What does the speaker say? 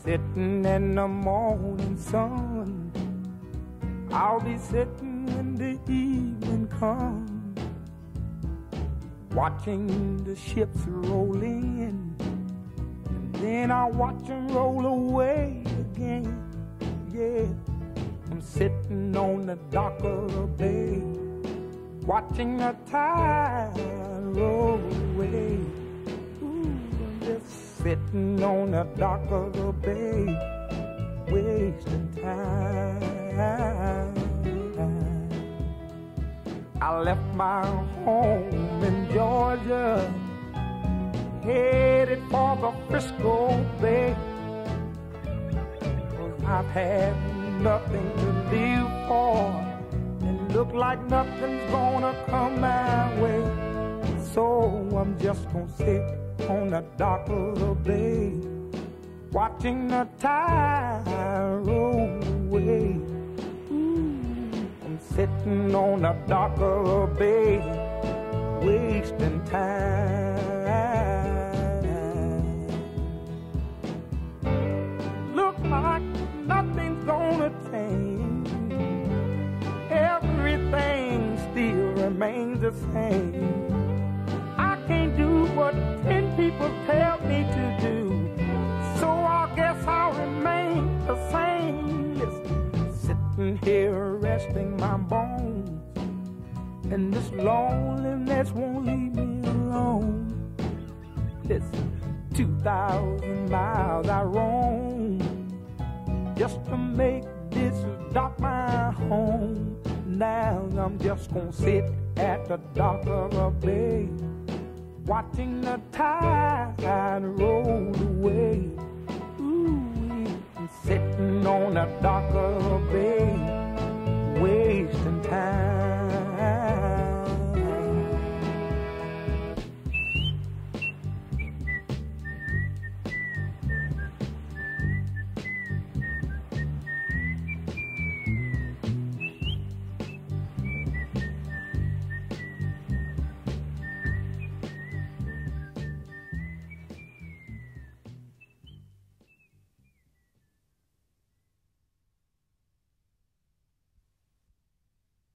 sitting in the morning sun. I'll be sitting when the evening comes, watching the ships roll in, and then I'll watch them roll away again. Yeah, I'm sitting on the dock of the bay, watching the tide roll away. Ooh, I'm just sitting on the dock of the bay, wasting time. I left my home in Georgia, headed for the Frisco Bay, 'cause I've had nothing to live for, and look like nothing's gonna come my way. So I'm just gonna sit on the dock of the bay, watching the tide roll away. I'm sitting on the dock of the bay, wasting time. Look like nothing's gonna change, everything still remains the same. I can't do what 10 people tell me to do, so I guess I'll remain the same. Listen, sitting here resting my bones, and this loneliness won't leave me alone. Listen, 2,000 miles I roam just to make this dock my home. Now I'm just gonna sit at the dock of the bay, watching the tide roll away.